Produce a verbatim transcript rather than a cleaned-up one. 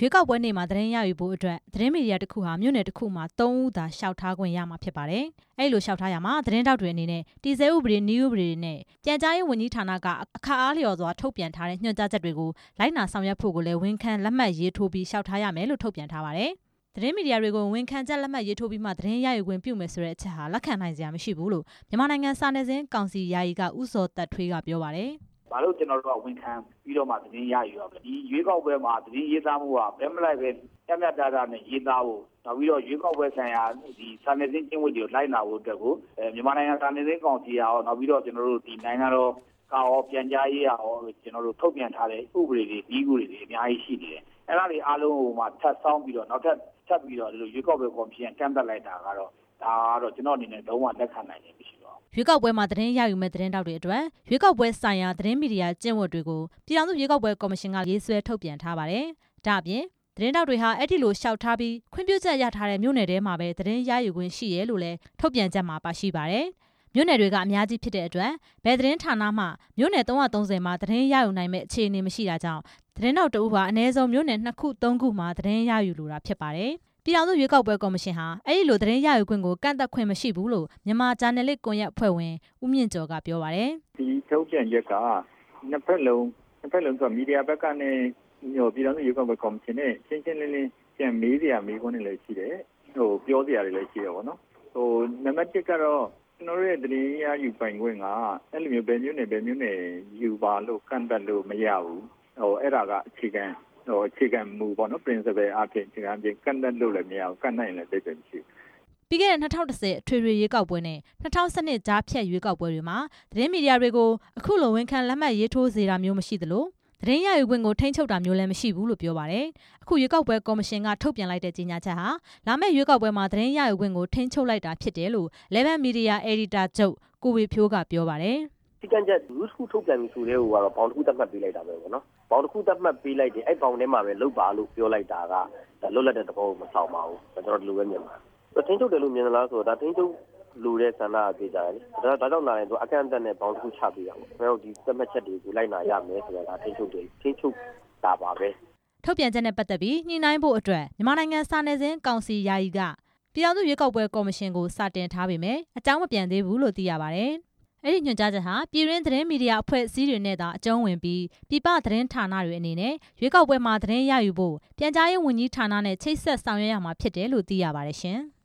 ရွေးကောက်ပွဲနေ့မှာသတင်းရယူဖို့အတွက်သတင်းမီဒီယာတစ်ခုဟာမြို့နယ်တစ်ခုမှာသုံးဦးသာလျှောက်ထားခွင့်ရမှာဖြစ်ပါတယ်။အဲ့လိုလျှောက်ထားရမှာသတင်းတောက်တွေအနေနဲ့တည်ဆဲဥပဒေနည်းဥပဒေတွေနဲ့ပြန်ကြားရေးဝန်ကြီးဌာနကအခါအားလျော်စွာထုတ်ပြန်ထားတဲ့ညွှန်ကြားချက်တွေကိုလိုက်နာဆောင်ရွက်ဖို့ကိုလည်းဝန်ခံလက်မှတ်ရေးထိုးပြီးလျှောက်ထားရမယ်လို့ထုတ်ပြန်ထားပါတယ်။သတင်းမီဒီယာတွေကိုဝန်ခံချက်လက်မှတ်ရေးထိုးပြီးမှသတင်းရယူခွင့်ပြုမယ်ဆိုတဲ့အချက်ဟာလက်ခံနိုင်စရာမရှိဘူးလို့မြန်မာနိုင်ငံစာနယ်ဇင်းကောင်စီယာယီကဦးစောသက်ထွေးကပြောပါတယ်။ဘာလို့ကျွန်တော်တို့ကဝန်ခံပြီးတော့မှသတင်းရယူရမလဲဒီရွေးကောက်ပွဲမှာသတင်းရေးသားမှုကဘယ်မလိုက်ပဲတက်မြတ်တာတာနဲ့ရေးသားဖို့နောက်ပြီးတော့ရွေးကောက်ပွဲဆိုင်ရာဒီစာနယ်ဇင်းကျင့်ဝတ်တွေကိုလိုက်နာဖို့အတွက်ကိုမြန်မာနိုင်ငံစာနယ်ဇင်းကောင်စီရောနောက်ပြီးတော့ကျွန်တော်တို့ဒီနိုင်ငံတော်ကရောပြန်ကြားရေးရောကျွန်တော်တို့ထုတ်ပြန်ထားတဲ့ဥပဒေတွေဒီဥပဒေတွေအများကြီးရှိနေတယ်အဲ့ဒါတွေအားလုံးကိုမှထပ်ဆောင်းပြီးတော့နောက်ထပ်ထပ်ပြီးတော့ဒီလိုရွေးကောက်ပွဲကော်မရှင်ကန့်သက်လိုက်တာကတော့ဒါကတော့ကျွန်တော်အနေနဲ့လုံးဝလက်ခံနိုင်တယ်မရှိပါဘူးရွေးကောက်ပွဲမှာသတင်းရယူမဲ့သတင်းတောက်တွေအတွက်ရွေးကောက်ပွဲဆိုင်ရာသတင်းမီဒီယာကျင့်ဝတ်တွေကိုပြည်ထောင်စုရွေးကောက်ပွဲကော်မရှင်ကရေးဆွဲထုတ်ပြန်ထားပါတယ်။ဒါ့အပြင်သတင်းတောက်တွေဟာအဲ့ဒီလိုလျှောက်ထားပြီးခွင့်ပြုချက်ရထားတဲ့မြို့နယ်ထဲမှာပဲသတင်းရယူခွင့်ရှိရဲလို့လည်းထုတ်ပြန်ချက်မှာပါရှိပါတယ်။မြို့နယ်တွေကအများကြီးဖြစ်တဲ့အတွက်ဘယ်သတင်းဌာနမှမြို့နယ်သုံးရာသုံးဆယ်မှာသတင်းရယူနိုင်မဲ့အခြေအနေမရှိတာကြောင့်သတင်းတောက်တအုပ်ဟာအနည်းဆုံးမြို့နယ်နှစ်ခုသုံးခုမှာသတင်းရယူလိုတာဖြစ်ပါတယ်။ပြည်ထောင်စုရွေးကောက်ပွဲကော်မရှင်ဟာအဲ့ဒီလိုသတင်းရယူခွင့်ကိုကန့်သတ်ခွင့်မရှိဘူးလို့မြန်မာဂျာနယ်လစ်ကွန်ရက်အဖွဲ့ဝင်ဦးမြင့်ကျော်ကပြောပါတယ်။ဒီထုတ်ပြန်ချက်ကနှစ်ဖက်လုံးနှစ်ဖက်လုံးဆိုမီဒီယာဘက်ကနေညိုပြည်ထောင်စုရွေးကောက်ပွဲကော်မရှင်နဲ့ရှင်းရှင်းလင်းလင်းပြန်မေးစရာမေးခွန်းတွေလည်းရှိတယ်။ဟိုပြောစရာတွေလည်းရှိတယ်ပေါ့နော်။ဟိုနံပါတ်တစ်ကတော့ကျွန်တော်တို့ရဲ့သတင်းရယူပိုင်ခွင့်ကအဲ့လိုမျိုးဘယ်မျိုးနဲ့ဘယ်မျိုးနဲ့ယူပါလို့ကန့်သတ်လို့မရဘူး။ဟိုအဲ့ဒါကအခြေခံဟိုအခြေခံမူပေါ့နော် principle အဖြစ်အခြေခံပြင်ကန့်သတ်လို့လည်းမရဘူးကန့်နိုင်လည်းသိတယ်မရှိဘူးပြီးခဲ့တဲ့၂၀၁၀အထွေထွေရွေးကောက်ပွဲနဲ့၂၀၁၂ကြားဖြတ်ရွေးကောက်ပွဲတွေမှာသတင်းမီဒီယာတွေကိုအခုလိုဝန်ခံလက်မှတ်ရေးထိုးစေတာမျိုးမရှိသလိုသတင်းရယူခွင့်ကိုထိန်းချုပ်တာမျိုးလည်းမရှိဘူးလို့ပြောပါတယ်။အခုရွေးကောက်ပွဲကော်မရှင်ကထုတ်ပြန်လိုက်တဲ့ကြေညာချက်ဟာလာမယ့်ရွေးကောက်ပွဲမှာသတင်းရယူခွင့်ကိုထိန်းချုပ်လိုက်တာဖြစ်တယ်လို့ Eleven Media Editor ချုပ်ကိုဝေဖြိုးကပြောပါတယ်။ဒီကံချက်လူထုထုတ်ပြန်ပြီးဆိုတဲ့ဟိုကတော့ဘောင်တစ်ခုသတ်မှတ်ပေးလိုက်တာပဲပေါ့နော်။ဘောင်တစ်ခုသတ်မှတ်ပေးလိုက်တယ်အဲ့ဘောင်ထဲမှာပဲလုတ်ပါလို့ပြောလိုက်တာကဒါလွတ်လပ်တဲ့သဘောကိုမဆောင်ပါဘူး။ကျွန်တော်ဒီလိုပဲမြင်ပါတယ်။ထိန်းချုပ်တယ်လို့မြင်လားဆိုတော့ဒါထိန်းချုပ်လူတဲ့ဆန္ဒအပြေးကြတယ်လေဒါဒါကြောင့်လာရင်သူအကန့်အသတ်နဲ့ဘောင်တစ်ခုချပေးရအောင်ဘယ်တော့ဒီသတ်မှတ်ချက်တွေကိုလိုက်နာရမယ်ဆိုတော့ဒါထိန်းချုပ်တယ်ထိန်းချုပ်တာပါပဲထုတ်ပြန်ချက်နဲ့ပတ်သက်ပြီးညှိနှိုင်းဖို့အတွက်မြန်မာနိုင်ငံစာနယ်ဇင်းကောင်စီယာယီကပြည်ထောင်စုရွေးကောက်ပွဲကော်မရှင်ကိုစာတင်ထားပေမဲ့အကြောင်းမပြန်သေးဘူးလို့သိရပါတယ်အဲ့ဒီညွှန်ကြားချက်ဟာပြည်တွင်းသတင်းမီဒီယာအဖွဲ့အစည်းတွေနဲ့သာအကျုံးဝင်ပြီးပြည်ပသတင်းဌာနတွေအနေနဲ့ရွေးကောက်ပွဲမှာသတင်းရယူဖို့ပြန်ကြားရေးဝန်ကြီးဌာနနဲ့ချိတ်ဆက်ဆောင်ရွက်ရမှာဖြစ်တယ်လို့သိရပါတယ်ရှင်။